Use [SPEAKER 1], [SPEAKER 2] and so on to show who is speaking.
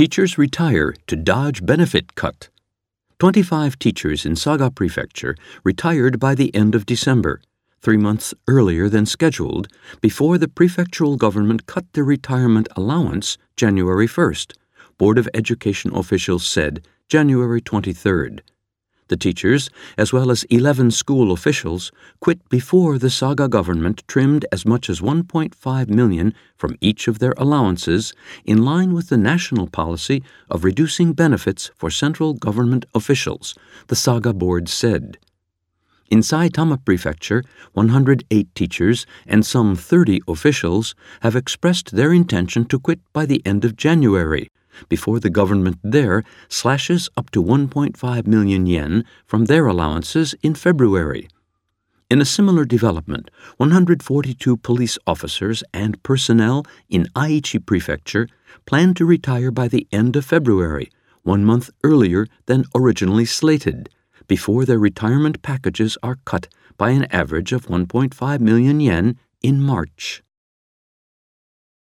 [SPEAKER 1] Teachers retire to dodge benefit cut. 25 teachers in Saga Prefecture retired by the end of December, 3 months earlier than scheduled, before the prefectural government cut their retirement allowance January 1st, Board of Education officials said January 23rd. The teachers, as well as 11 school officials, quit before the Saga government trimmed as much as $1.5 million from each of their allowances, in line with the national policy of reducing benefits for central government officials, the Saga board said. In Saitama Prefecture, 108 teachers and some 30 officials have expressed their intention to quit by the end of January, before the government there slashes up to 1.5 million yen from their allowances in February. In a similar development, 142 police officers and personnel in Aichi Prefecture plan to retire by the end of February, 1 month earlier than originally slated, before their retirement packages are cut by an average of 1.5 million yen in March.